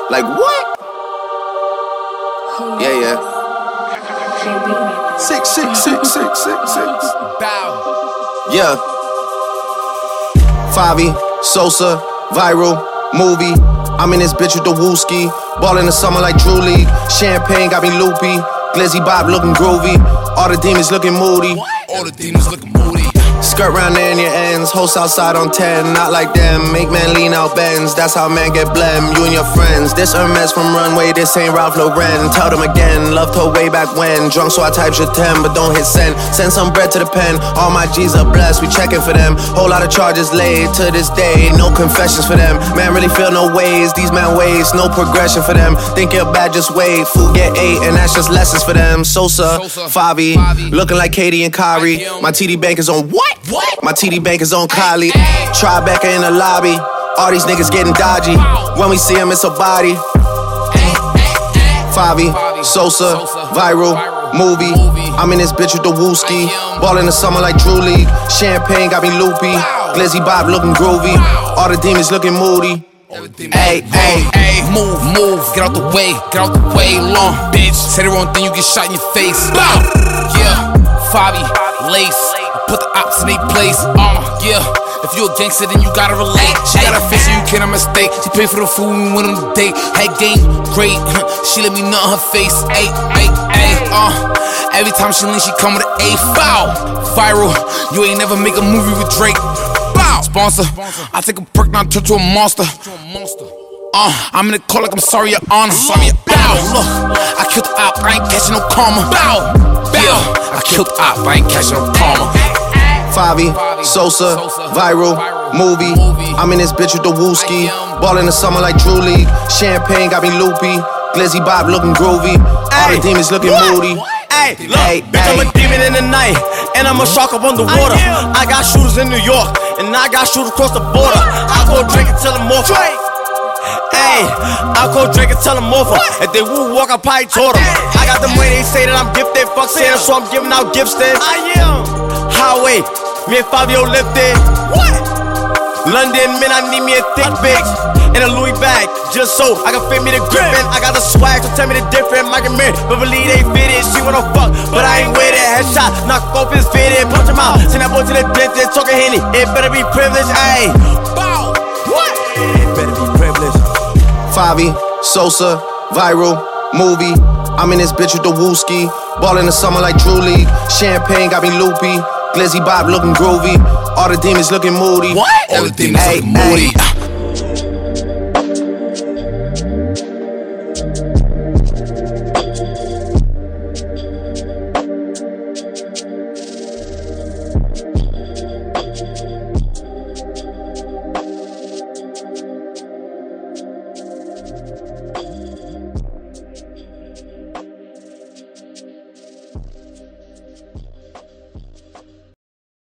Like what? Yeah. 6666666. Bow. Yeah. Favi, Sosa, viral, movie. I'm in this bitch with the wooski. Ball in the summer like Drew League. Champagne got me loopy. Glizzy Bob looking groovy. All the demons looking moody. All the demons looking moody. Skirt round there in your ends, host outside on 10, not like them. Make man lean out bends, that's how man get blem. You and your friends, this Hermes from Runway, this ain't Ralph Lauren. Tell them again, loved her way back when. Drunk so I typed your 10, but don't hit send. Send some bread to the pen, all my G's are blessed, we checking for them. Whole lot of charges laid to this day, no confessions for them. Man really feel no ways, these man ways, no progression for them. Think you're bad, just wait, food get ate, and that's just lessons for them. Sosa, Favi, looking like Katie and Kyrie. My TD bank is on what? My TD bank is on Kylie. Tribeca in the lobby. All these niggas getting dodgy. When we see him, it's a body. Favi, Sosa, viral, movie. I'm in this bitch with the wooski. Ball in the summer like Drew League. Champagne got me loopy. Glizzy Bob looking groovy. All the demons looking moody. Hey, move, get out the way, long bitch. Say the wrong thing, you get shot in your face. Bow, yeah, Favi, lace. Put the ops in their place, yeah. If you a gangster, then you gotta relate. She got a face, so you cannot mistake. She paid for the food, we went on the date. Had game, great. She let me nut on her face. Every time she lean, she come with an A. Bow, viral. You ain't never make a movie with Drake. Bow, sponsor. I take a perk, now turn to a monster. I'm in the call like I'm sorry, your honor. Bow, look, I killed the op, I ain't catching no karma. Bow, yeah, I killed the op, I ain't catching no karma. Favi, Sosa, viral, movie. I'm in this bitch with the wooski. Ball in the summer like Drew League. Champagne got me loopy. Glizzy Bob looking groovy. All the demons looking moody. Hey, look, bitch, I'm a demon in the night, and I'm a shark up on the water. I got shooters in New York, and I got shooters across the border. I go drink until I'm off. Hey, I go drink until I'm over. If they woo walk, I probably taught them. I got them way they say that I'm gifted. Fuck Santa, so I'm giving out gifts then. I am. Highway, me and Fabio lifted. What? London, man, I need me a thick bitch and a Louis bag, just so I can fit me the grip. And I got the swag, so tell me the difference. Mike and Mary, but believe they fit it. She wanna fuck, but I ain't with it. Headshot, knock off his fitted, punch him out. Send that boy to the dentist, talking Henny. It better be privileged, ayy. Bow. What? It better be privileged. Favi, Sosa, viral, movie. I'm in this bitch with the wooski. Ball in the summer like Drew League. Champagne got me loopy. Glizzy Bob looking groovy. All the demons looking moody. What? All the demons looking moody.